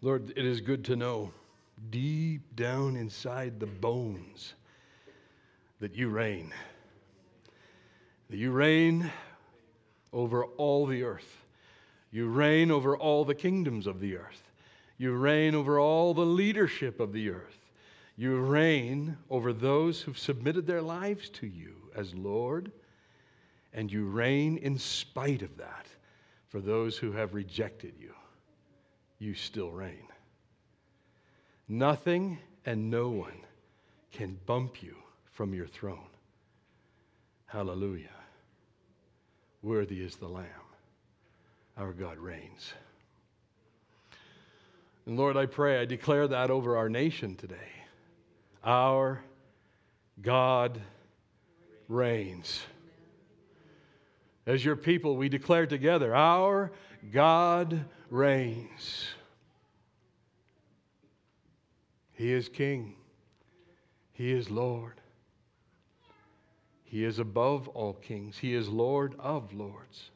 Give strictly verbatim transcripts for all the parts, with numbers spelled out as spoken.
Lord, it is good to know deep down inside the bones that you reign. That you reign over all the earth. You reign over all the kingdoms of the earth. You reign over all the leadership of the earth. You reign over those who've submitted their lives to you as Lord. And you reign in spite of that for those who have rejected you. You still reign. Nothing and no one can bump you from your throne. Hallelujah. Worthy is the Lamb. Our God reigns. And Lord, I pray, I declare that over our nation today. Our God reigns. As your people, we declare together, our God reigns. He is King. He is Lord. He is above all kings. He is Lord of lords.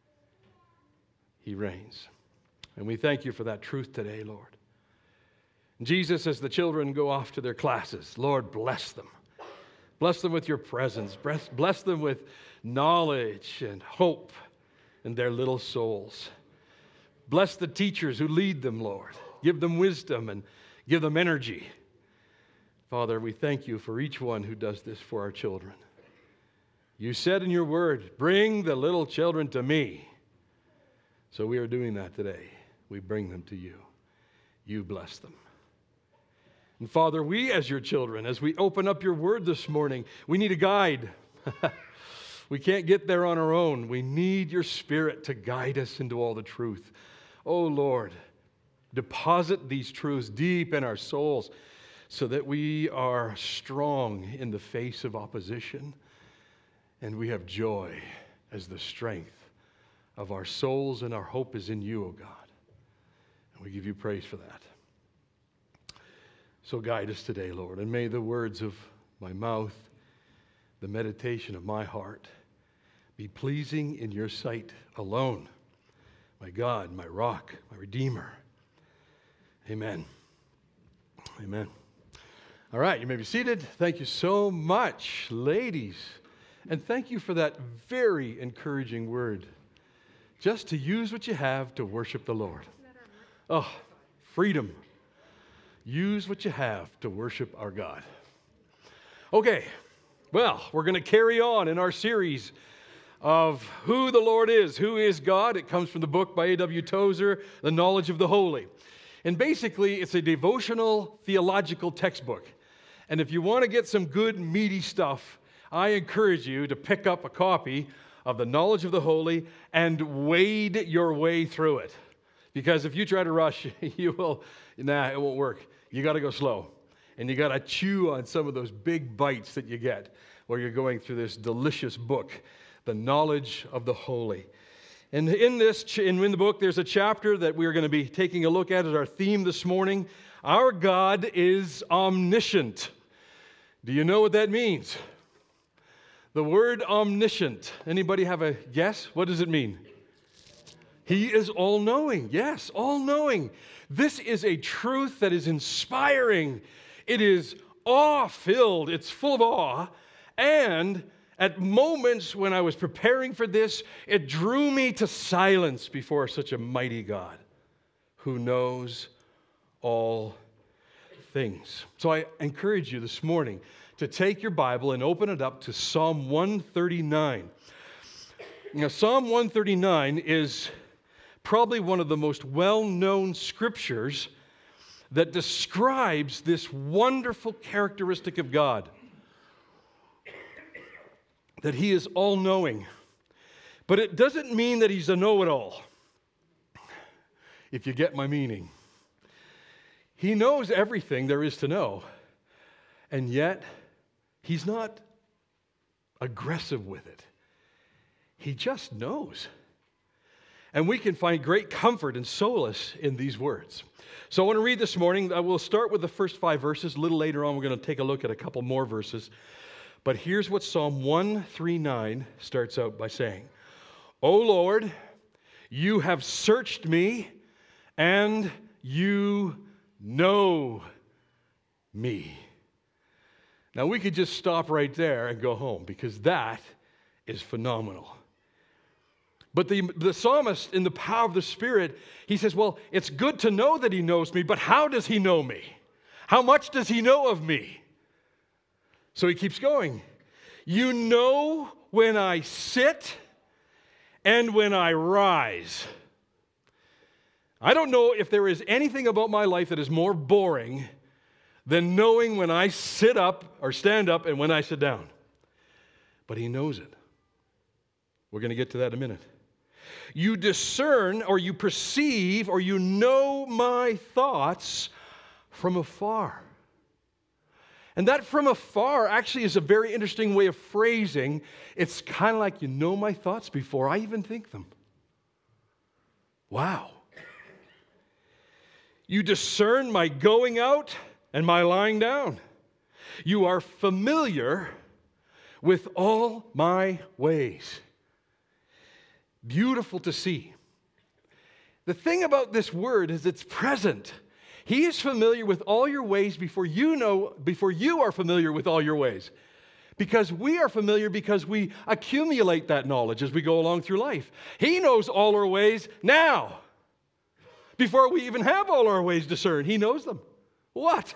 He reigns. And we thank you for that truth today, Lord. Jesus, as the children go off to their classes, Lord, bless them. Bless them with your presence. Bless, bless them with knowledge and hope in their little souls. Bless the teachers who lead them, Lord. Give them wisdom and give them energy. Father, we thank you for each one who does this for our children. You said in your word, bring the little children to me. So we are doing that today. We bring them to you. You bless them. And Father, we as your children, as we open up your word this morning, we need a guide. We can't get there on our own. We need your Spirit to guide us into all the truth. Oh Lord, deposit these truths deep in our souls so that we are strong in the face of opposition and we have joy as the strength of our souls, and our hope is in you, O God. And we give you praise for that. So guide us today, Lord, and may the words of my mouth, the meditation of my heart, be pleasing in your sight alone. My God, my rock, my Redeemer. Amen. Amen. All right, you may be seated. Thank you so much, ladies. And thank you for that very encouraging word. Just to use what you have to worship the Lord. Oh, freedom. Use what you have to worship our God. Okay, well, we're going to carry on in our series of who the Lord is, who is God. It comes from the book by A W Tozer, The Knowledge of the Holy. And basically, it's a devotional theological textbook. And if you want to get some good, meaty stuff, I encourage you to pick up a copy of The Knowledge of the Holy and wade your way through it. Because if you try to rush, you will, nah, it won't work. You got to go slow. And you got to chew on some of those big bites that you get while you're going through this delicious book, The Knowledge of the Holy. And in this, in the book, there's a chapter that we're going to be taking a look at as our theme this morning. Our God is omniscient. Do you know what that means? The word omniscient. Anybody have a guess? What does it mean? He is all-knowing. Yes, all-knowing. This is a truth that is inspiring. It is awe-filled. It's full of awe. And at moments when I was preparing for this, it drew me to silence before such a mighty God who knows all things. So I encourage you this morning to take your Bible and open it up to Psalm one thirty-nine. Now, Psalm one thirty-nine is probably one of the most well-known scriptures that describes this wonderful characteristic of God, that He is all-knowing. But it doesn't mean that He's a know-it-all, if you get my meaning. He knows everything there is to know, and yet He's not aggressive with it. He just knows. And we can find great comfort and solace in these words. So I want to read this morning. I will start with the first five verses. A little later on, we're going to take a look at a couple more verses. But here's what Psalm one thirty-nine starts out by saying. O Lord, you have searched me, and you know me. Now, we could just stop right there and go home because that is phenomenal. But the, the psalmist, in the power of the Spirit, he says, well, it's good to know that he knows me, but how does he know me? How much does he know of me? So he keeps going. You know when I sit and when I rise. I don't know if there is anything about my life that is more boring than knowing when I sit up or stand up and when I sit down. But he knows it. We're going to get to that in a minute. You discern or you perceive or you know my thoughts from afar. And that from afar actually is a very interesting way of phrasing. It's kind of like you know my thoughts before I even think them. Wow. You discern my going out and my lying down. You are familiar with all my ways. Beautiful to see. The thing about this word is it's present. He is familiar with all your ways before you know, before you are familiar with all your ways. Because we are familiar because we accumulate that knowledge as we go along through life. He knows all our ways now. Before we even have all our ways discerned, he knows them. What?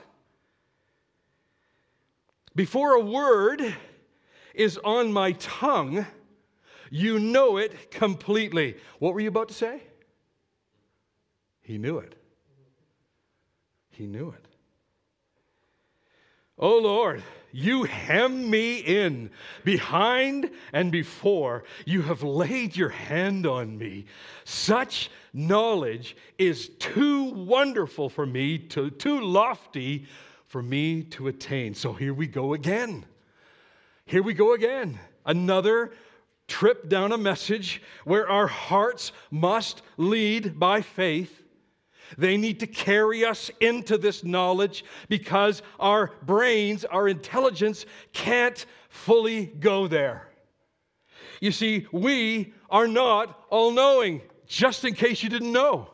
Before a word is on my tongue, you know it completely. What were you about to say? He knew it. He knew it. Oh Lord, you hem me in behind and before. You have laid your hand on me. Such knowledge is too wonderful for me, to, too lofty for me to attain. So here we go again. Here we go again. Another trip down a message where our hearts must lead by faith. They need to carry us into this knowledge because our brains, our intelligence can't fully go there. You see, we are not all-knowing, just in case you didn't know.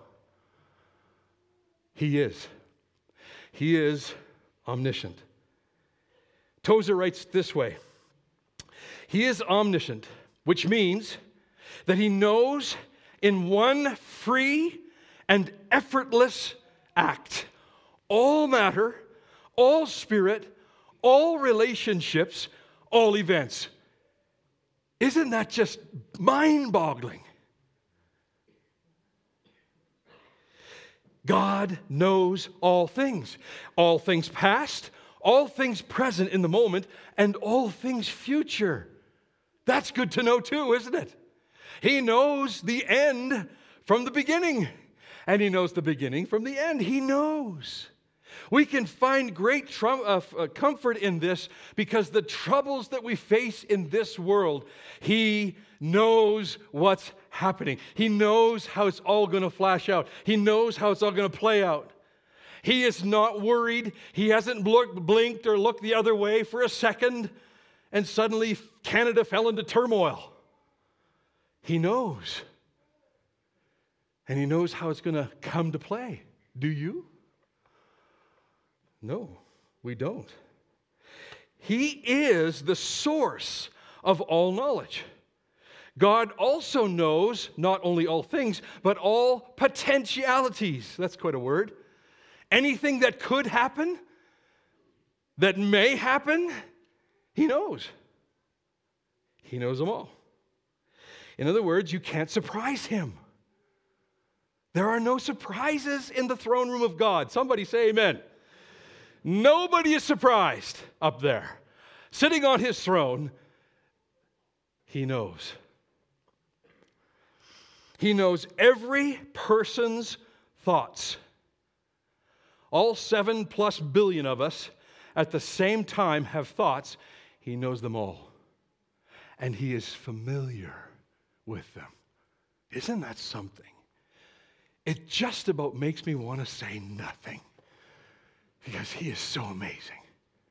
He is. He is omniscient. Tozer writes this way. He is omniscient, which means that he knows in one free and effortless act all matter, all spirit, all relationships, all events. Isn't that just mind-boggling? God knows all things. All things past, all things present in the moment, and all things future. That's good to know too, isn't it? He knows the end from the beginning. And he knows the beginning from the end. He knows. We can find great trum- uh, uh, comfort in this because the troubles that we face in this world, he knows what's happening. He knows how it's all going to flash out. He knows how it's all going to play out. He is not worried. He hasn't looked, blinked or looked the other way for a second, and suddenly Canada fell into turmoil. He knows. And he knows how it's going to come to play. Do you? No, we don't. He is the source of all knowledge. God also knows not only all things, but all potentialities. That's quite a word. Anything that could happen, that may happen, he knows. He knows them all. In other words, you can't surprise him. There are no surprises in the throne room of God. Somebody say amen. Nobody is surprised up there. Sitting on his throne, he knows. He knows every person's thoughts. All seven plus billion of us at the same time have thoughts. He knows them all. And he is familiar with them. Isn't that something? It just about makes me want to say nothing because he is so amazing.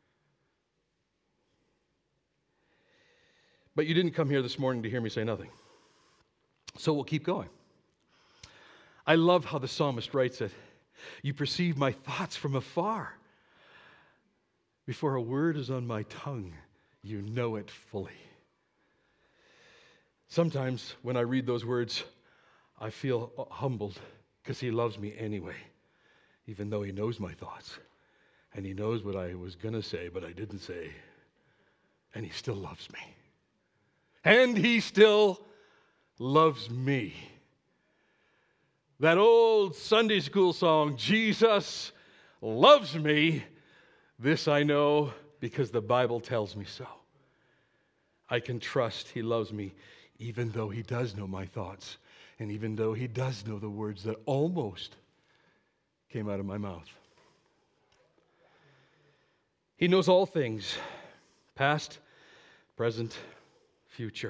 But you didn't come here this morning to hear me say nothing. So we'll keep going. I love how the psalmist writes it. You perceive my thoughts from afar. Before a word is on my tongue, you know it fully. Sometimes when I read those words, I feel humbled because he loves me anyway, even though he knows my thoughts. And he knows what I was going to say, but I didn't say. And he still loves me. And he still loves me. That old Sunday school song, Jesus loves me. This I know because the Bible tells me so. I can trust he loves me even though he does know my thoughts and even though he does know the words that almost came out of my mouth. He knows all things, past, present, future.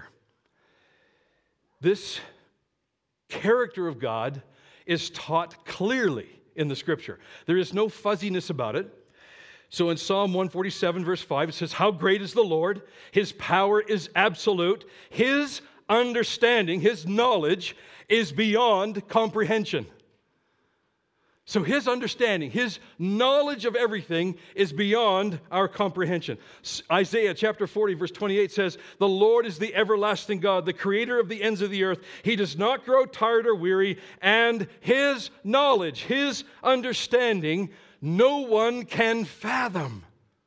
This character of God is taught clearly in the Scripture. There is no fuzziness about it. So in Psalm one forty-seven, verse five, it says, "How great is the Lord! His power is absolute. His understanding, his knowledge is beyond comprehension." So his understanding, his knowledge of everything is beyond our comprehension. Isaiah chapter forty, verse twenty-eight says, "The Lord is the everlasting God, the creator of the ends of the earth. He does not grow tired or weary, and his knowledge, his understanding, no one can fathom."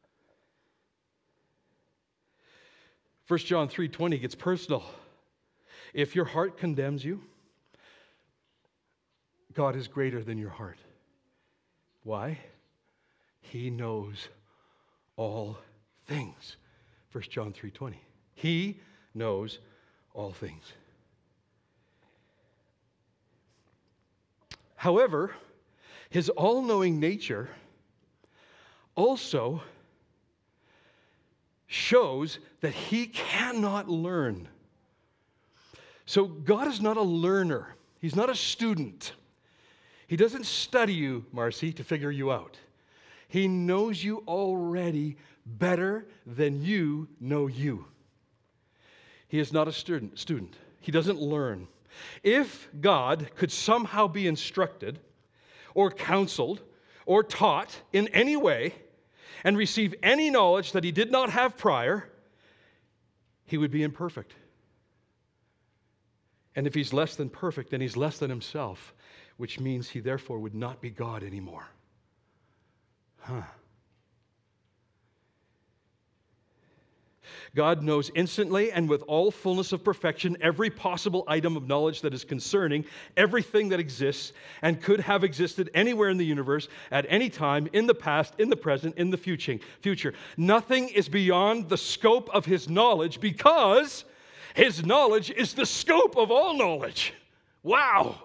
First John three twenty gets personal. If your heart condemns you, God is greater than your heart. Why? He knows all things. First John three twenty. He knows all things. However, his all-knowing nature also shows that he cannot learn. So God is not a learner. He's not a student. He doesn't study you, Marcy, to figure you out. He knows you already better than you know you. He is not a student. student. He doesn't learn. If God could somehow be instructed or counseled or taught in any way and receive any knowledge that he did not have prior, he would be imperfect. And if he's less than perfect, then he's less than himself, which means he therefore would not be God anymore. Huh. God knows instantly and with all fullness of perfection every possible item of knowledge that is concerning everything that exists and could have existed anywhere in the universe at any time, in the past, in the present, in the future. Nothing is beyond the scope of his knowledge because his knowledge is the scope of all knowledge. Wow!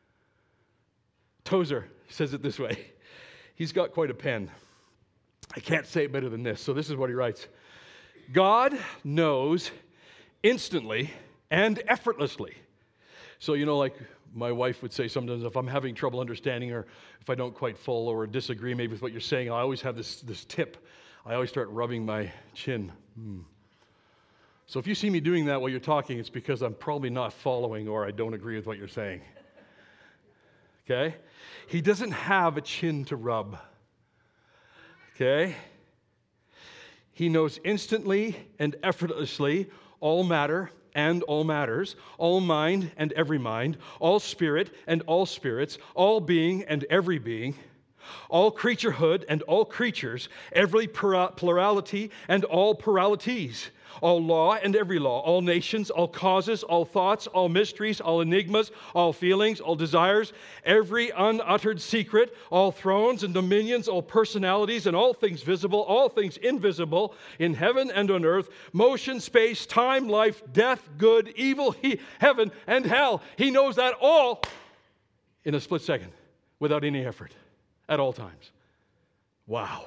Tozer says it this way. He's got quite a pen. I can't say it better than this. So this is what he writes. God knows instantly and effortlessly. So, you know, like my wife would say sometimes if I'm having trouble understanding or if I don't quite follow or disagree maybe with what you're saying, I always have this, this tip. I always start rubbing my chin. Hmm. So if you see me doing that while you're talking, it's because I'm probably not following or I don't agree with what you're saying. Okay? He doesn't have a chin to rub. Okay? He knows instantly and effortlessly all matter and all matters, all mind and every mind, all spirit and all spirits, all being and every being, all creaturehood and all creatures, every plurality and all pluralities, all law and every law, all nations, all causes, all thoughts, all mysteries, all enigmas, all feelings, all desires, every unuttered secret, all thrones and dominions, all personalities and all things visible, all things invisible, in heaven and on earth, motion, space, time, life, death, good, evil, he, heaven, and hell. He knows that all in a split second without any effort at all times. Wow.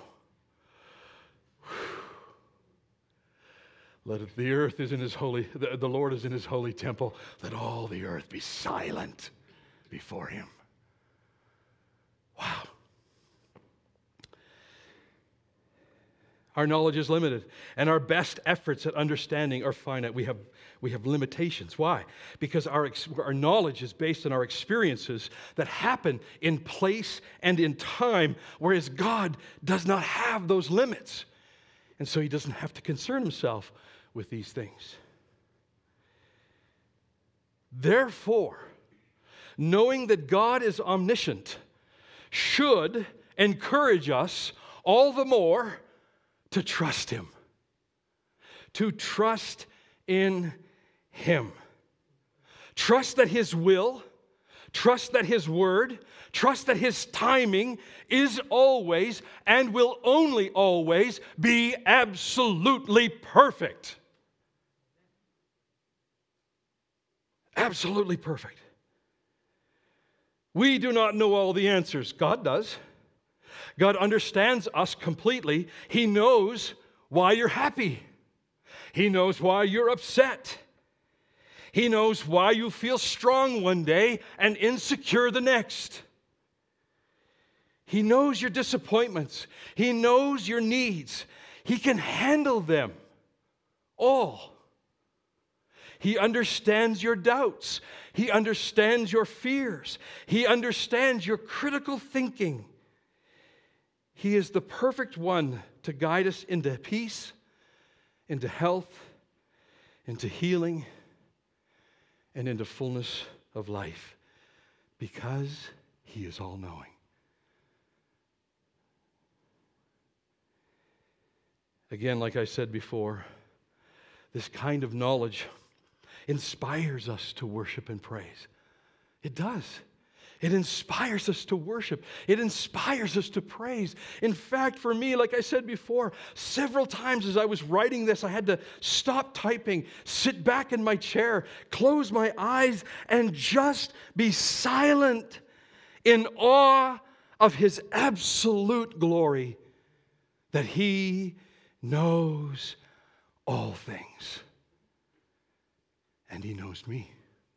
Let the earth is in his holy, the, the Lord is in his holy temple. Let all the earth be silent before him. Wow. Our knowledge is limited, and our best efforts at understanding are finite. We have, we have limitations. Why? Because our, ex- our knowledge is based on our experiences that happen in place and in time, whereas God does not have those limits. And so he doesn't have to concern himself with these things. Therefore, knowing that God is omniscient should encourage us all the more to trust him. To trust in him. Trust that his will, trust that his word, trust that his timing is always and will only always be absolutely perfect. Absolutely perfect. We do not know all the answers. God does. God understands us completely. He knows why you're happy. He knows why you're upset. He knows why you feel strong one day and insecure the next. He knows your disappointments. He knows your needs. He can handle them all. He understands your doubts. He understands your fears. He understands your critical thinking. He is the perfect one to guide us into peace, into health, into healing, and into fullness of life, because he is all-knowing. Again, like I said before, this kind of knowledge inspires us to worship and praise. It does. It inspires us to worship. It inspires us to praise. In fact, for me, like I said before, several times as I was writing this, I had to stop typing, sit back in my chair, close my eyes, and just be silent in awe of his absolute glory, that he knows all things. And he knows me.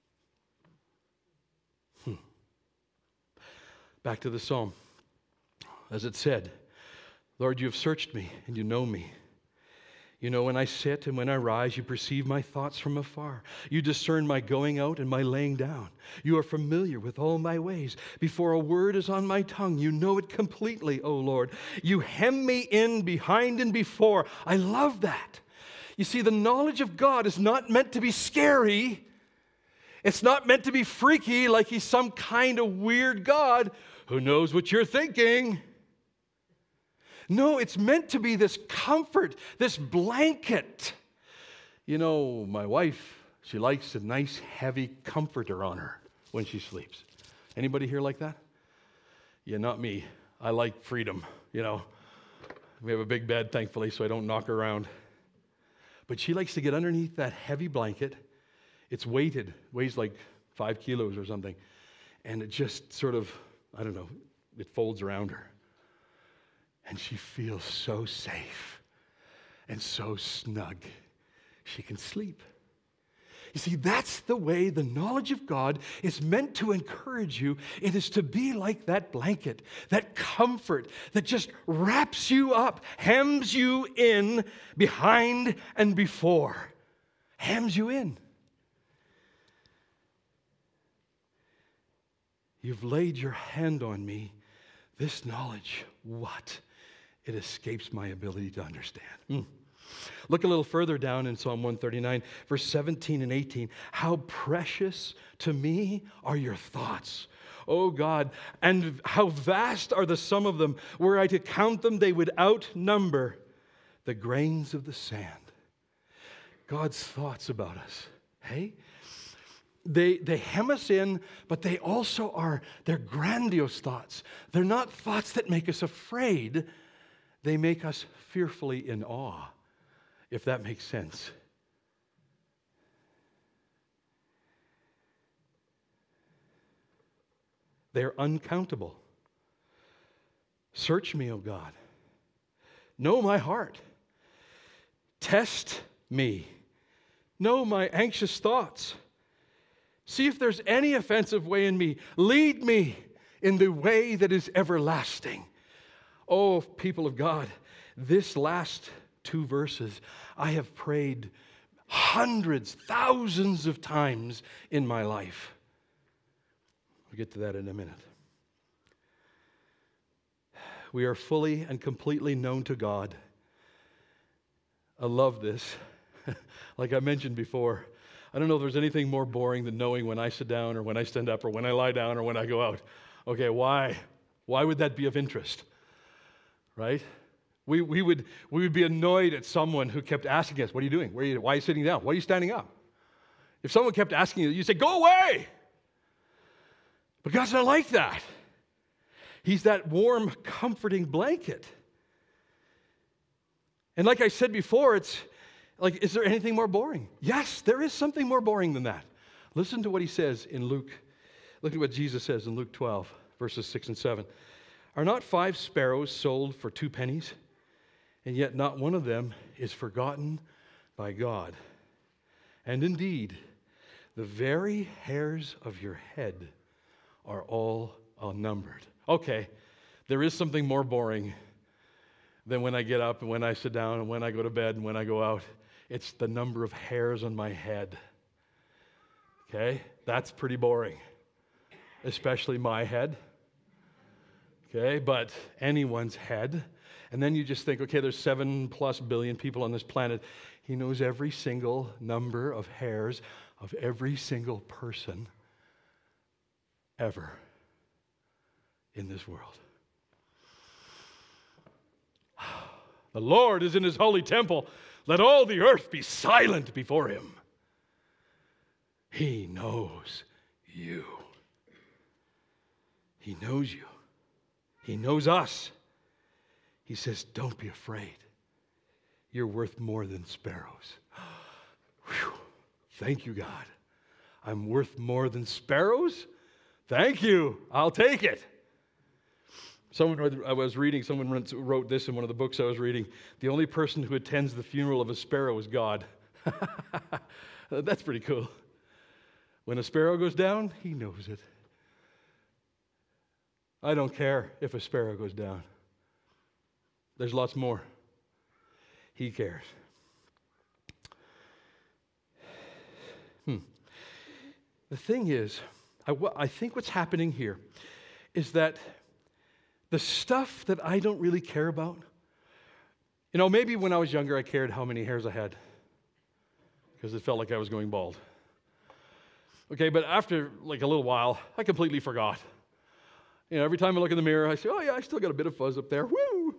Hmm. Back to the psalm. As it said, Lord, you have searched me and you know me. You know when I sit and when I rise, you perceive my thoughts from afar. You discern my going out and my laying down. You are familiar with all my ways. Before a word is on my tongue, you know it completely, O Lord. You hem me in behind and before. I love that. You see, the knowledge of God is not meant to be scary. It's not meant to be freaky, like he's some kind of weird God who knows what you're thinking. No, it's meant to be this comfort, this blanket. You know, my wife, she likes a nice, heavy comforter on her when she sleeps. Anybody here like that? Yeah, not me. I like freedom, you know. We have a big bed, thankfully, so I don't knock her around. But she likes to get underneath that heavy blanket. It's weighted, weighs like five kilos or something. And it just sort of, I don't know, it folds around her. And she feels so safe and so snug. She can sleep. You see, that's the way the knowledge of God is meant to encourage you. It is to be like that blanket, that comfort that just wraps you up, hems you in behind and before. Hems you in. You've laid your hand on me. This knowledge, what? It escapes my ability to understand. Mm. Look a little further down in Psalm one thirty-nine, verse seventeen and eighteen. How precious to me are your thoughts, O God, and how vast are the sum of them. Were I to count them, they would outnumber the grains of the sand. God's thoughts about us, hey? They, they hem us in, but they also are, they're grandiose thoughts. They're not thoughts that make us afraid. They make us fearfully in awe, if that makes sense. They're uncountable. Search me, O God. Know my heart. Test me. Know my anxious thoughts. See if there's any offensive way in me. Lead me in the way that is everlasting. Oh, people of God, this last two verses, I have prayed hundreds, thousands of times in my life. We'll get to that in a minute. We are fully and completely known to God. I love this. Like I mentioned before, I don't know if there's anything more boring than knowing when I sit down or when I stand up or when I lie down or when I go out. Okay, why? Why would that be of interest? Right? We, we, would, we would be annoyed at someone who kept asking us, what are you doing? Where are you, why are you sitting down? Why are you standing up? If someone kept asking you, you say, go away! But God's not like that. He's that warm, comforting blanket. And like I said before, it's like, is there anything more boring? Yes, there is something more boring than that. Listen to what he says in Luke. Look at what Jesus says in Luke twelve, verses six and seven. Are not five sparrows sold for two pennies? And yet not one of them is forgotten by God. And indeed, the very hairs of your head are all unnumbered. Okay, there is something more boring than when I get up and when I sit down and when I go to bed and when I go out. It's the number of hairs on my head. Okay, that's pretty boring, especially my head. Okay, but anyone's head. And then you just think, okay, there's seven plus billion people on this planet. He knows every single number of hairs of every single person ever in this world. The Lord is in his holy temple. Let all the earth be silent before him. He knows you. He knows you. He knows us. He says, don't be afraid. You're worth more than sparrows. Whew. Thank you, God. I'm worth more than sparrows? Thank you. I'll take it. Someone I was reading, someone wrote this in one of the books I was reading. The only person who attends the funeral of a sparrow is God. That's pretty cool. When a sparrow goes down, he knows it. I don't care if a sparrow goes down. There's lots more. He cares. Hmm. The thing is, I, I think what's happening here is that the stuff that I don't really care about, you know, maybe when I was younger I cared how many hairs I had because it felt like I was going bald. Okay, but after like a little while, I completely forgot. You know, every time I look in the mirror, I say, oh yeah, I still got a bit of fuzz up there. Woo!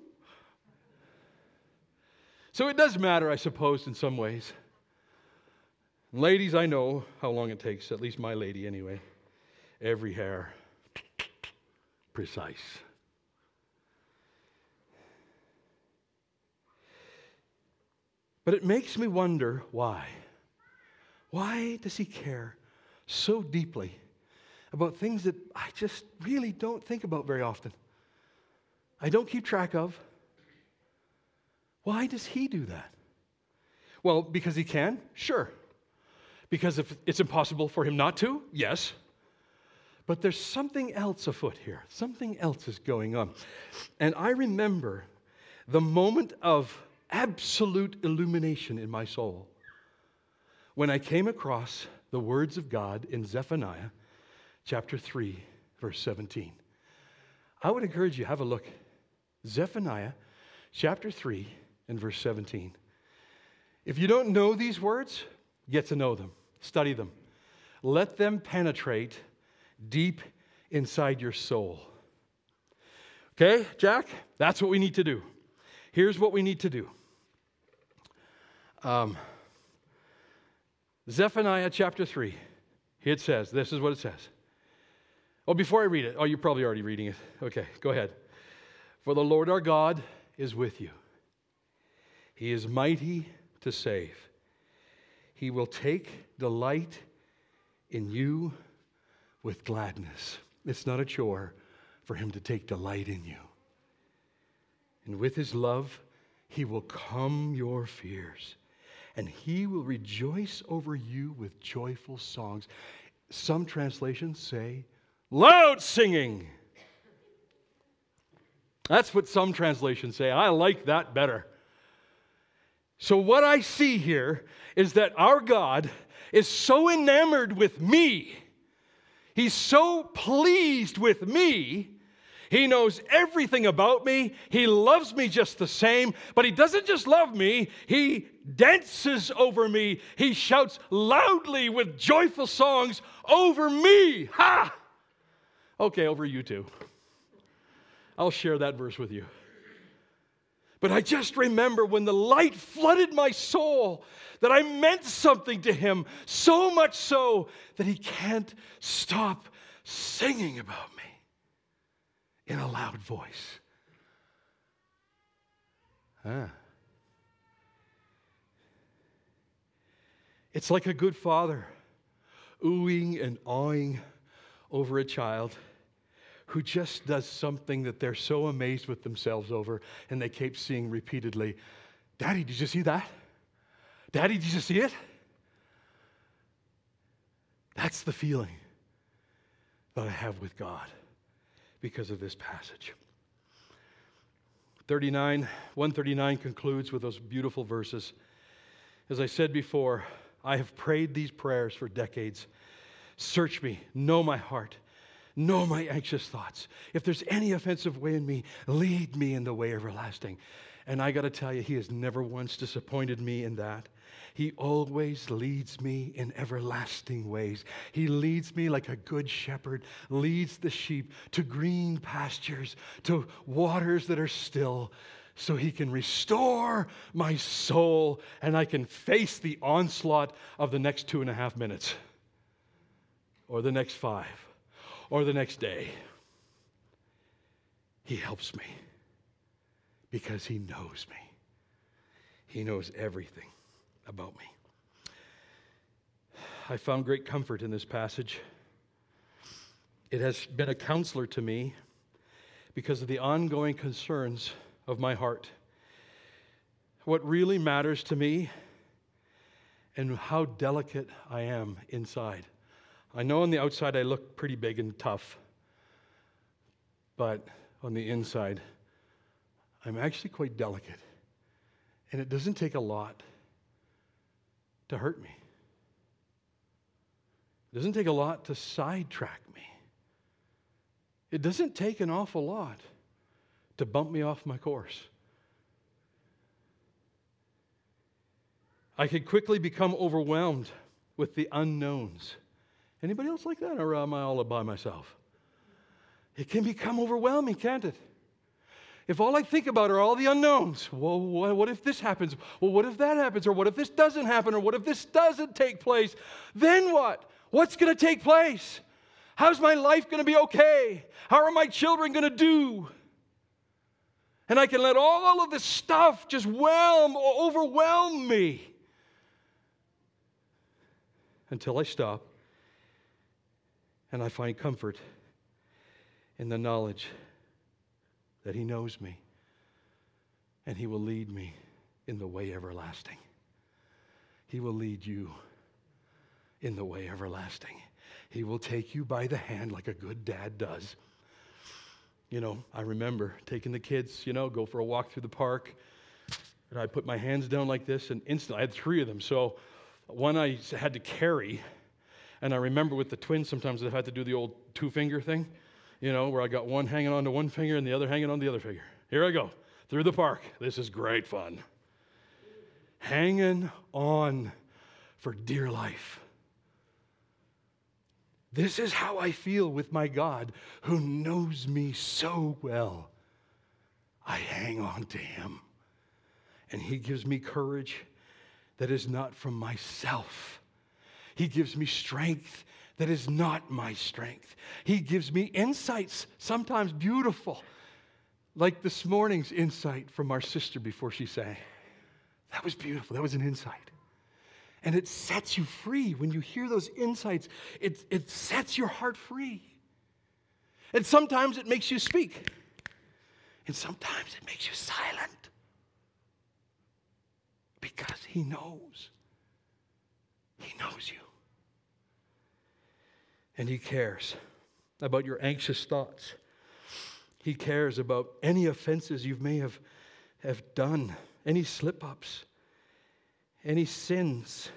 So it does matter, I suppose, in some ways. Ladies, I know how long it takes, at least my lady anyway. Every hair, precise. But it makes me wonder why. Why does he care so deeply about things that I just really don't think about very often? I don't keep track of. Why does he do that? Well, because he can? Sure. Because if it's impossible for him not to? Yes. But there's something else afoot here. Something else is going on. And I remember the moment of absolute illumination in my soul when I came across the words of God in Zephaniah chapter three, verse seventeen. I would encourage you to have a look. Zephaniah chapter three and verse seventeen. If you don't know these words, get to know them. Study them. Let them penetrate deep inside your soul. Okay, Jack? That's what we need to do. Here's what we need to do. Um, Zephaniah chapter three. It says, this is what it says. Oh, before I read it, oh, you're probably already reading it. Okay, go ahead. For the Lord our God is with you. He is mighty to save. He will take delight in you with gladness. It's not a chore for him to take delight in you. And with his love, he will calm your fears. And he will rejoice over you with joyful songs. Some translations say, loud singing. That's what some translations say. I like that better. So what I see here is that our God is so enamored with me. He's so pleased with me. He knows everything about me. He loves me just the same. But he doesn't just love me. He dances over me. He shouts loudly with joyful songs over me. Ha! Okay, over you too. I'll share that verse with you. But I just remember when the light flooded my soul that I meant something to him, so much so that he can't stop singing about me in a loud voice. Ah. It's like a good father oohing and awing over a child who just does something that they're so amazed with themselves over, and they keep seeing repeatedly, Daddy, did you see that? Daddy, did you see it? That's the feeling that I have with God because of this passage. thirty-nine, one thirty-nine concludes with those beautiful verses. As I said before, I have prayed these prayers for decades. Search me, know my heart. Know my anxious thoughts. If there's any offensive way in me, lead me in the way everlasting. And I got to tell you, he has never once disappointed me in that. He always leads me in everlasting ways. He leads me like a good shepherd, leads the sheep to green pastures, to waters that are still, so he can restore my soul and I can face the onslaught of the next two and a half minutes or the next five. Or the next day. He helps me because he knows me. He knows everything about me. I found great comfort in this passage. It has been a counselor to me because of the ongoing concerns of my heart. What really matters to me and how delicate I am inside. I know on the outside I look pretty big and tough, but on the inside, I'm actually quite delicate. And it doesn't take a lot to hurt me. It doesn't take a lot to sidetrack me. It doesn't take an awful lot to bump me off my course. I could quickly become overwhelmed with the unknowns. Anybody else like that, or am I all by myself? It can become overwhelming, can't it? If all I think about are all the unknowns, well, what if this happens? Well, what if that happens? Or what if this doesn't happen? Or what if this doesn't take place? Then what? What's going to take place? How's my life going to be okay? How are my children going to do? And I can let all of this stuff just whelm or overwhelm me until I stop. And I find comfort in the knowledge that he knows me and he will lead me in the way everlasting. He will lead you in the way everlasting. He will take you by the hand like a good dad does. You know, I remember taking the kids, you know, go for a walk through the park, and I put my hands down like this, and instantly, I had three of them, so one I had to carry. And I remember with the twins, sometimes I've had to do the old two-finger thing, you know, where I got one hanging on to one finger and the other hanging on the other finger. Here I go, through the park. This is great fun. Hanging on for dear life. This is how I feel with my God, who knows me so well. I hang on to him, and he gives me courage that is not from myself. He gives me strength that is not my strength. He gives me insights, sometimes beautiful, like this morning's insight from our sister before she sang. That was beautiful. That was an insight. And it sets you free. When you hear those insights, it, it sets your heart free. And sometimes it makes you speak. And sometimes it makes you silent. Because he knows. He knows you. And he cares about your anxious thoughts. He cares about any offenses you may have, have done, any slip-ups, any sins.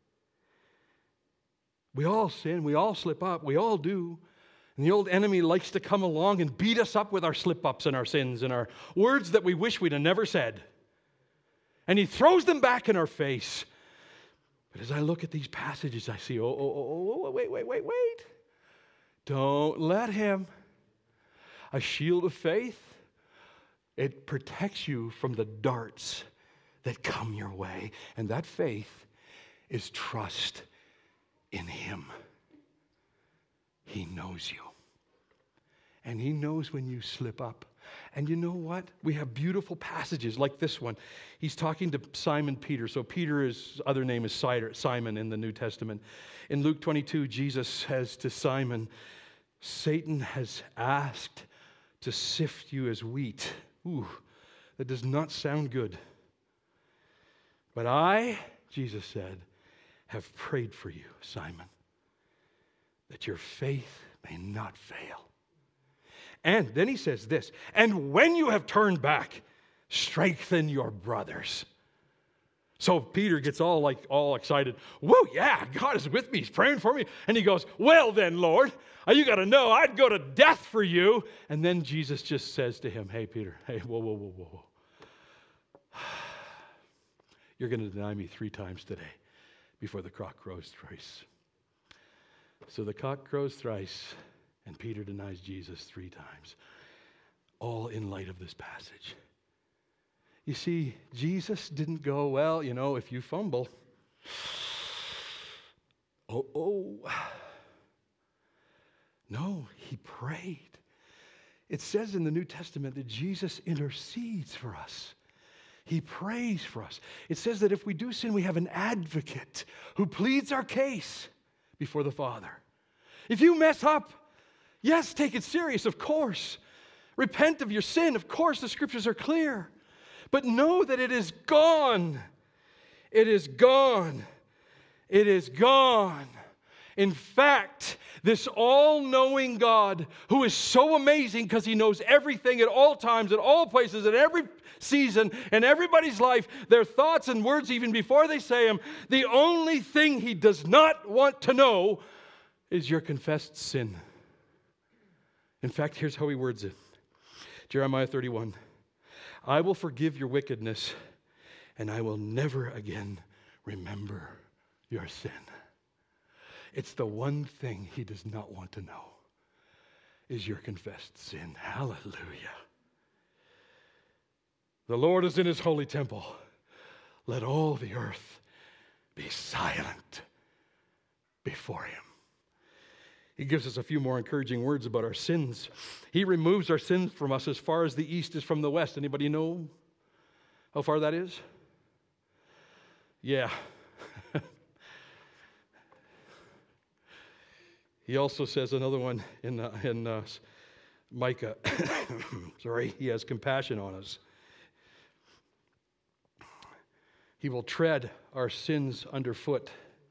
We all sin. We all slip up. We all do. And the old enemy likes to come along and beat us up with our slip-ups and our sins and our words that we wish we'd have never said. And he throws them back in our face. But as I look at these passages, I see, oh, oh, oh, oh, wait, wait, wait, wait. Don't let him. A shield of faith, it protects you from the darts that come your way. And that faith is trust in him. He knows you. And he knows when you slip up. And you know what? We have beautiful passages like this one. He's talking to Simon Peter. So Peter's other name is Simon in the New Testament. In Luke twenty-two, Jesus says to Simon, Satan has asked to sift you as wheat. Ooh, that does not sound good. But I, Jesus said, have prayed for you, Simon, that your faith may not fail. And then he says this, and when you have turned back, strengthen your brothers. So Peter gets all like all excited. Whoa, yeah, God is with me. He's praying for me. And he goes, well then, Lord, you got to know I'd go to death for you. And then Jesus just says to him, hey, Peter, hey, whoa, whoa, whoa, whoa, whoa. You're going to deny me three times today before the cock crows thrice. So the cock crows thrice, and Peter denies Jesus three times, all in light of this passage. You see, Jesus didn't go, well, you know, if you fumble, oh, oh. No, he prayed. It says in the New Testament that Jesus intercedes for us. He prays for us. It says that if we do sin, we have an advocate who pleads our case before the Father. If you mess up, yes, take it serious, of course. Repent of your sin, of course, the scriptures are clear. But know that it is gone. It is gone. It is gone. In fact, this all-knowing God, who is so amazing because he knows everything at all times, at all places, at every season, in everybody's life, their thoughts and words even before they say them, the only thing he does not want to know is your confessed sin. In fact, here's how he words it. Jeremiah thirty-one. I will forgive your wickedness, and I will never again remember your sin. It's the one thing he does not want to know is your confessed sin. Hallelujah. The Lord is in his holy temple. Let all the earth be silent before him. He gives us a few more encouraging words about our sins. He removes our sins from us as far as the east is from the west. Anybody know how far that is? Yeah. He also says another one in, uh, in uh, Micah. Sorry, he has compassion on us. He will tread our sins underfoot.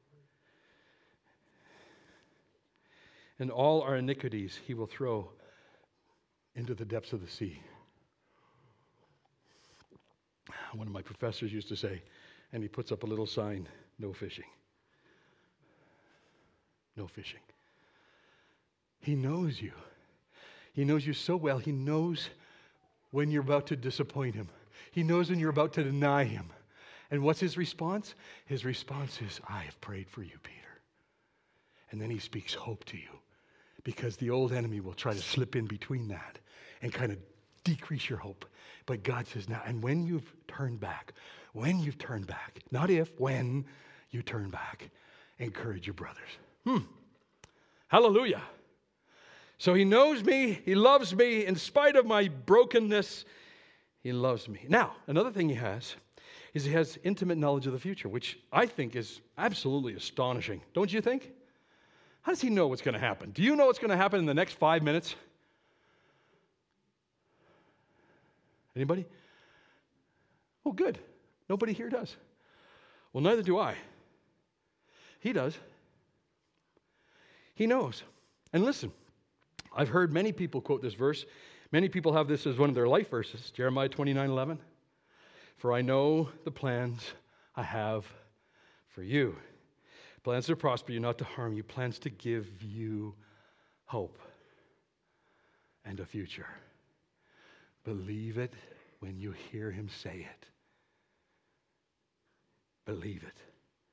And all our iniquities he will throw into the depths of the sea. One of my professors used to say, and he puts up a little sign, no fishing. No fishing. He knows you. He knows you so well. He knows when you're about to disappoint him. He knows when you're about to deny him. And what's his response? His response is, I have prayed for you, Peter. And then he speaks hope to you. Because the old enemy will try to slip in between that and kind of decrease your hope. But God says now, and when you've turned back, when you've turned back, not if, when you turn back, encourage your brothers. Hmm. Hallelujah. So he knows me, he loves me, in spite of my brokenness, he loves me. Now, another thing he has is he has intimate knowledge of the future, which I think is absolutely astonishing. Don't you think? How does he know what's going to happen? Do you know what's going to happen in the next five minutes? Anybody? Oh, good. Nobody here does. Well, neither do I. He does. He knows. And listen, I've heard many people quote this verse. Many people have this as one of their life verses, Jeremiah twenty-nine eleven. For I know the plans I have for you. Plans to prosper you, not to harm you. Plans to give you hope and a future. Believe it when you hear him say it. Believe it.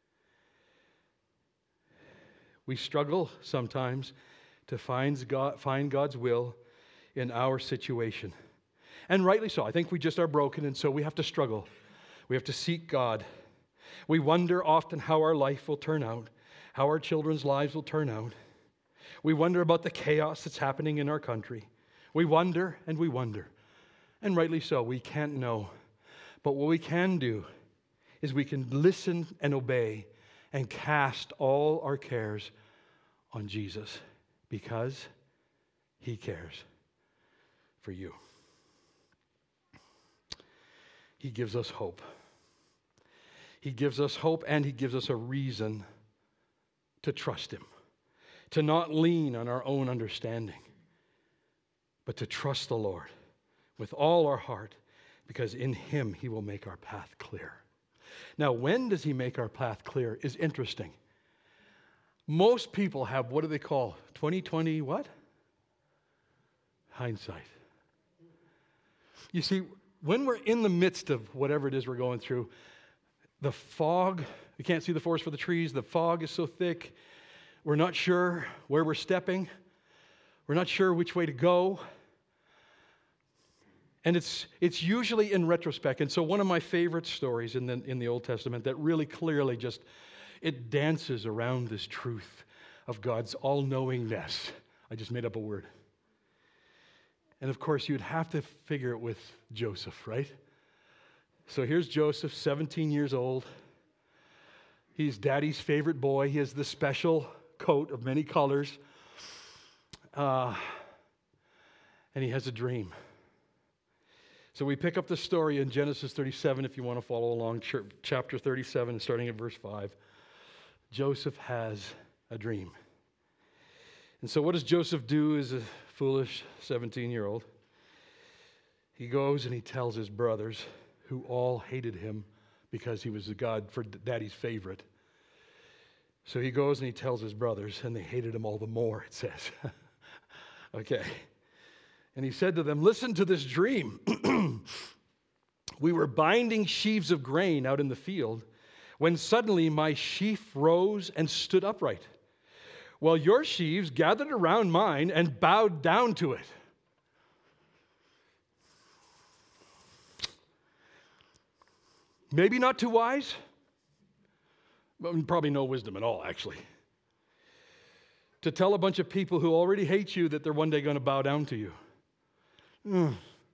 We struggle sometimes to find God, find God's will in our situation. And rightly so. I think we just are broken, and so we have to struggle. We have to seek God. We wonder often how our life will turn out, how our children's lives will turn out. We wonder about the chaos that's happening in our country. We wonder and we wonder. And rightly so. We can't know. But what we can do is we can listen and obey and cast all our cares on Jesus because he cares for you. He gives us hope. He gives us hope, and he gives us a reason to trust him, to not lean on our own understanding, but to trust the Lord with all our heart, because in him he will make our path clear. Now, when does he make our path clear is interesting. Most people have, what do they call? twenty twenty what? Hindsight. You see, when we're in the midst of whatever it is we're going through, the fog, we can't see the forest for the trees, the fog is so thick, we're not sure where we're stepping, we're not sure which way to go. And it's it's usually in retrospect. And so one of my favorite stories in the in the Old Testament that really clearly just, it dances around this truth of God's all-knowingness. I just made up a word. And of course, you'd have to figure it with Joseph, right? So here's Joseph, seventeen years old. He's daddy's favorite boy. He has this special coat of many colors. Uh, and he has a dream. So we pick up the story in Genesis thirty-seven, if you want to follow along, chapter thirty-seven, starting at verse five. Joseph has a dream. And so what does Joseph do as a foolish seventeen-year-old? He goes and he tells his brothers, who all hated him because he was the God for daddy's favorite. So he goes and he tells his brothers, and they hated him all the more, it says. Okay. And he said to them, listen to this dream. We were binding sheaves of grain out in the field when suddenly my sheaf rose and stood upright, while your sheaves gathered around mine and bowed down to it. Maybe not too wise, but probably no wisdom at all, actually. To tell a bunch of people who already hate you that they're one day going to bow down to you. Mm.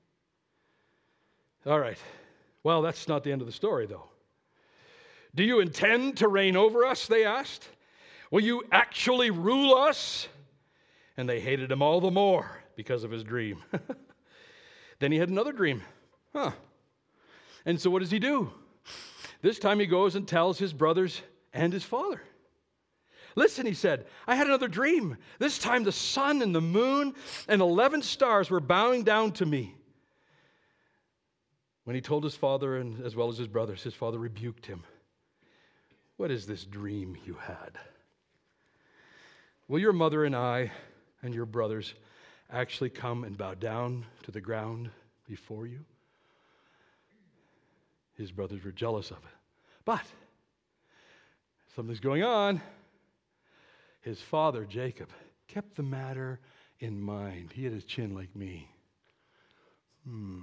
All right. Well, that's not the end of the story, though. Do you intend to reign over us, they asked. Will you actually rule us? And they hated him all the more because of his dream. Then he had another dream. Huh. And so what does he do? This time he goes and tells his brothers and his father. Listen, he said, I had another dream. This time the sun and the moon and eleven stars were bowing down to me. When he told his father and as well as his brothers, his father rebuked him. What is this dream you had? Will your mother and I and your brothers actually come and bow down to the ground before you? His brothers were jealous of it. But something's going on. His father, Jacob, kept the matter in mind. He had his chin like me. Hmm.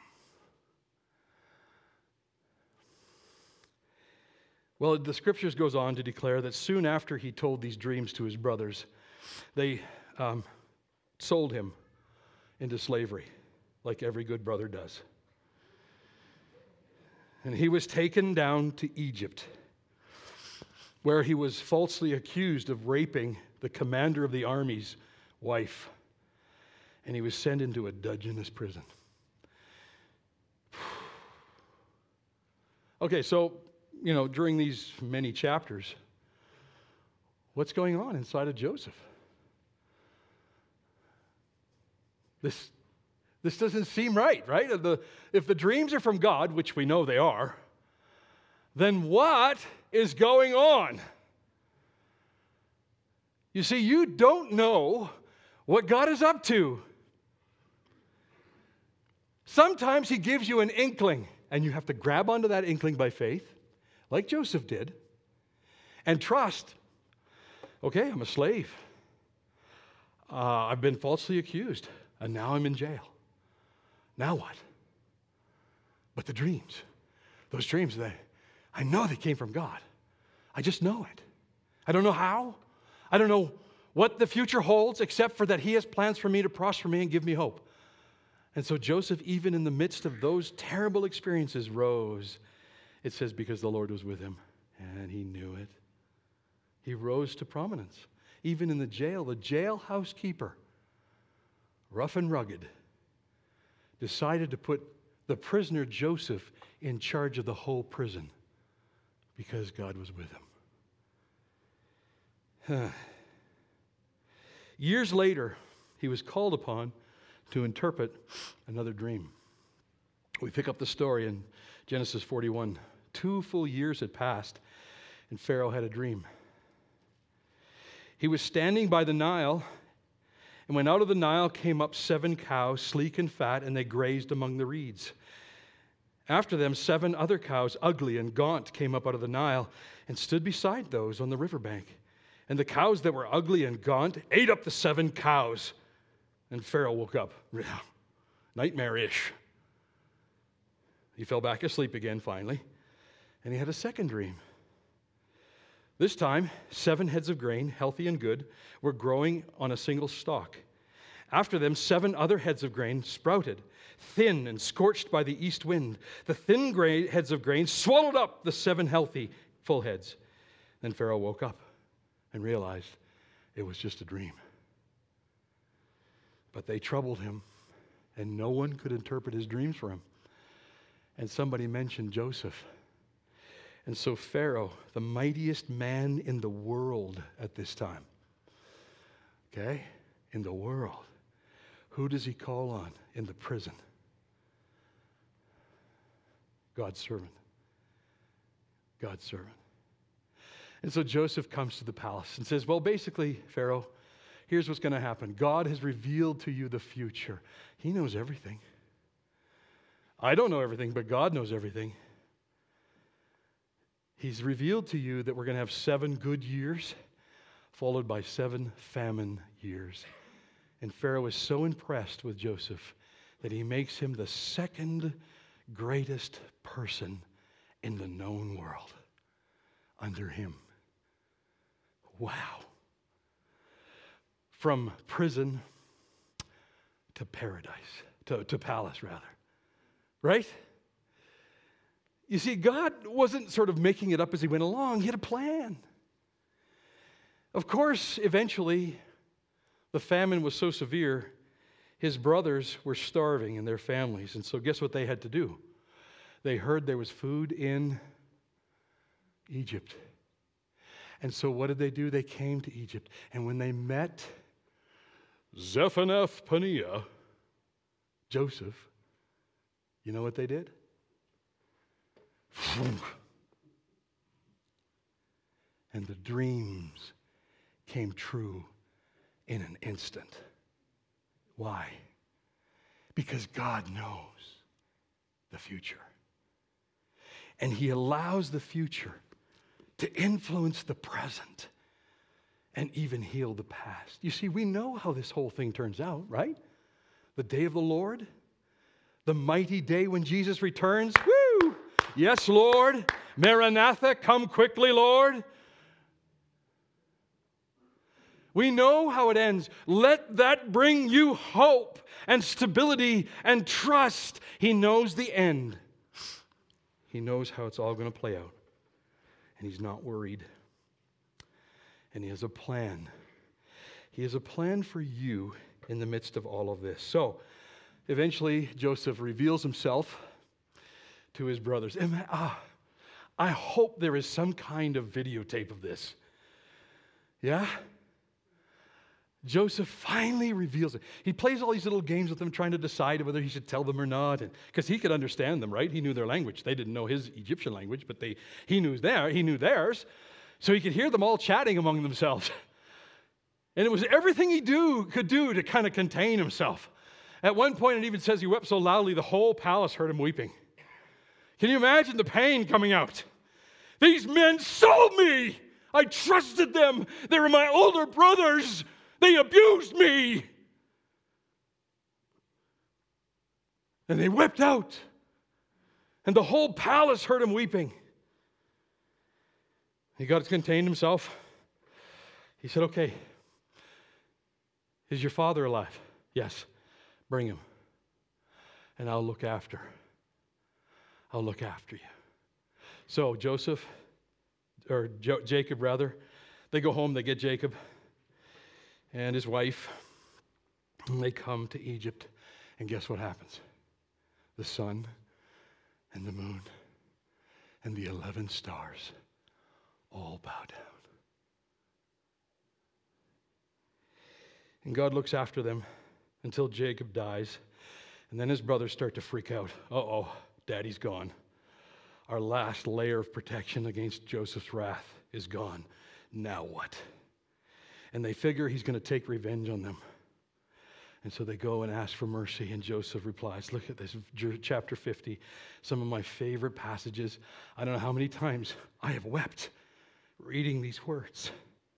Well, the scriptures goes on to declare that soon after he told these dreams to his brothers, they um, sold him into slavery, like every good brother does. And he was taken down to Egypt, where he was falsely accused of raping the commander of the army's wife. And he was sent into a dungeonous prison. Okay, so, you know, during these many chapters, what's going on inside of Joseph? This, This doesn't seem right, right? If the, if the dreams are from God, which we know they are, then what is going on? You see, you don't know what God is up to. Sometimes he gives you an inkling, and you have to grab onto that inkling by faith, like Joseph did, and trust. Okay, I'm a slave. Uh, I've been falsely accused, and now I'm in jail. Now what? But the dreams, those dreams, they, I know they came from God. I just know it. I don't know how. I don't know what the future holds, except for that he has plans for me to prosper me and give me hope. And so Joseph, even in the midst of those terrible experiences, rose. It says because the Lord was with him, and he knew it. He rose to prominence. Even in the jail, the jailhouse keeper, rough and rugged, decided to put the prisoner Joseph in charge of the whole prison because God was with him. Years later, he was called upon to interpret another dream. We pick up the story in Genesis forty-one. Two full years had passed, and Pharaoh had a dream. He was standing by the Nile, and when out of the Nile came up seven cows, sleek and fat, and they grazed among the reeds. After them, seven other cows, ugly and gaunt, came up out of the Nile and stood beside those on the riverbank. And the cows that were ugly and gaunt ate up the seven cows. And Pharaoh woke up, nightmare-ish. He fell back asleep again, finally, and he had a second dream. This time, seven heads of grain, healthy and good, were growing on a single stalk. After them, seven other heads of grain sprouted, thin and scorched by the east wind. The thin gra- heads of grain swallowed up the seven healthy, full heads. Then Pharaoh woke up and realized it was just a dream. But they troubled him, and no one could interpret his dreams for him. And somebody mentioned Joseph. And so Pharaoh, the mightiest man in the world at this time, okay, in the world, who does he call on in the prison? God's servant. God's servant. And so Joseph comes to the palace and says, well, basically, Pharaoh, here's what's going to happen. God has revealed to you the future. He knows everything. I don't know everything, but God knows everything. He's revealed to you that we're going to have seven good years, followed by seven famine years. And Pharaoh is so impressed with Joseph that he makes him the second greatest person in the known world under him. Wow. From prison to paradise, to, to palace rather. Right? You see, God wasn't sort of making it up as he went along. He had a plan. Of course, eventually, the famine was so severe, his brothers were starving in their families. And so guess what they had to do? They heard there was food in Egypt. And so what did they do? They came to Egypt. And when they met Zephanath-Paneah, Joseph, you know what they did? And the dreams came true in an instant. Why? Because God knows the future. And he allows the future to influence the present and even heal the past. You see, we know how this whole thing turns out, right? The day of the Lord, the mighty day when Jesus returns. Woo! Yes, Lord. Maranatha, come quickly, Lord. We know how it ends. Let that bring you hope and stability and trust. He knows the end. He knows how it's all going to play out. And he's not worried. And he has a plan. He has a plan for you in the midst of all of this. So, eventually, Joseph reveals himself to his brothers. And I, ah, I hope there is some kind of videotape of this. Yeah? Joseph finally reveals it. He plays all these little games with them, trying to decide whether he should tell them or not, because he could understand them, right? He knew their language. They didn't know his Egyptian language, but they he knew their, he knew theirs, so he could hear them all chatting among themselves. And it was everything he do could do to kind of contain himself. At one point, it even says he wept so loudly the whole palace heard him weeping. Can you imagine the pain coming out? These men sold me. I trusted them. They were my older brothers. They abused me. And they wept out. And the whole palace heard him weeping. He got to contain himself. He said, okay, is your father alive? Yes. Bring him. And I'll look after. I'll look after you. So Joseph, or jo- Jacob rather, they go home, they get Jacob and his wife, and they come to Egypt. And guess what happens? The sun and the moon and the eleven stars all bow down. And God looks after them until Jacob dies. And then his brothers start to freak out. Uh-oh, Daddy's gone. Our last layer of protection against Joseph's wrath is gone. Now what? And they figure he's going to take revenge on them. And so they go and ask for mercy. And Joseph replies, look at this, chapter fifty, some of my favorite passages. I don't know how many times I have wept reading these words.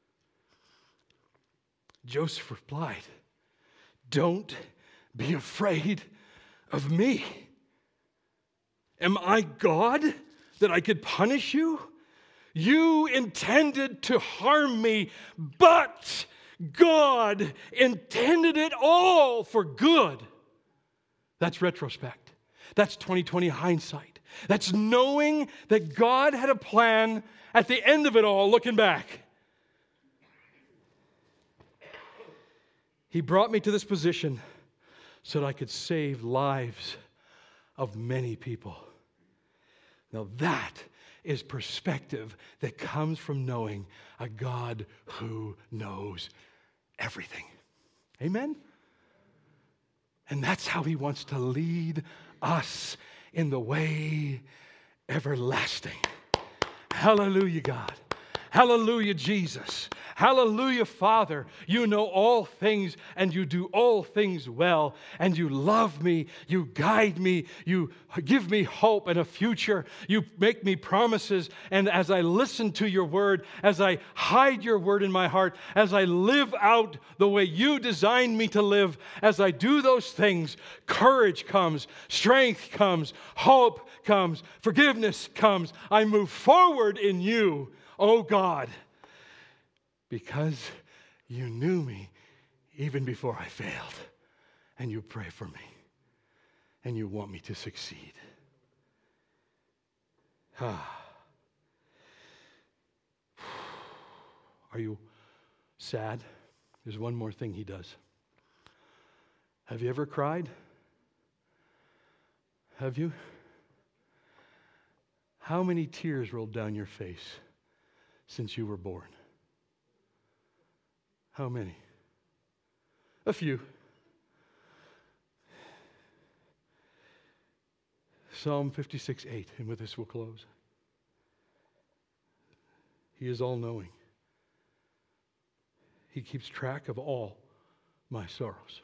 Joseph replied, don't be afraid of me. Am I God that I could punish you? You intended to harm me, but God intended it all for good. That's retrospect. That's twenty twenty hindsight. That's knowing that God had a plan at the end of it all, looking back. He brought me to this position so that I could save lives of many people. Now that is perspective that comes from knowing a God who knows everything. Amen? And that's how he wants to lead us in the way everlasting. Hallelujah, God. Hallelujah, Jesus. Hallelujah, Father. You know all things and you do all things well. And you love me. You guide me. You give me hope and a future. You make me promises. And as I listen to your word, as I hide your word in my heart, as I live out the way you designed me to live, as I do those things, courage comes, strength comes, hope comes, forgiveness comes. I move forward in you. Oh God, because you knew me even before I failed, and you pray for me, and you want me to succeed. Ah. Are you sad? There's one more thing he does. Have you ever cried? Have you? How many tears rolled down your face since you were born? How many? A few. Psalm fifty-six, eight, and with this we'll close. He is all-knowing. He keeps track of all my sorrows.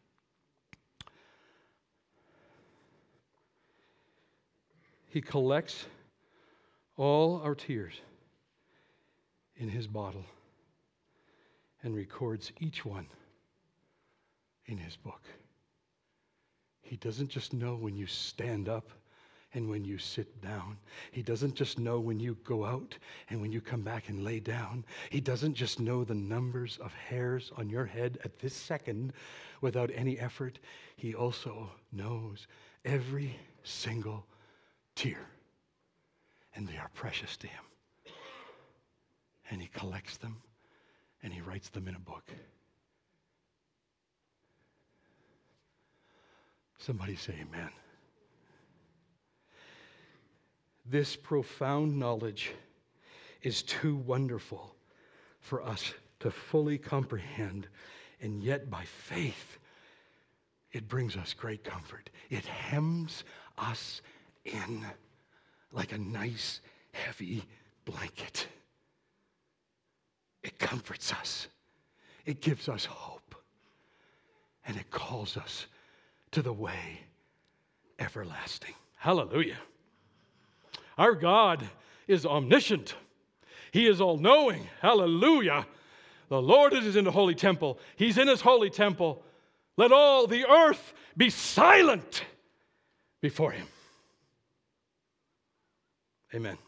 He collects all our tears in his bottle and records each one in his book. He doesn't just know when you stand up and when you sit down. He doesn't just know when you go out and when you come back and lay down. He doesn't just know the numbers of hairs on your head at this second without any effort. He also knows every single tear. And they are precious to him. And he collects them and he writes them in a book. Somebody say amen. This profound knowledge is too wonderful for us to fully comprehend And yet by faith, it brings us great comfort. It hems us in like a nice, heavy blanket. It comforts us. It gives us hope. And it calls us to the way everlasting. Hallelujah. Our God is omniscient. He is all-knowing. Hallelujah. The Lord is in the holy temple. He's in his holy temple. Let all the earth be silent before him. Amen.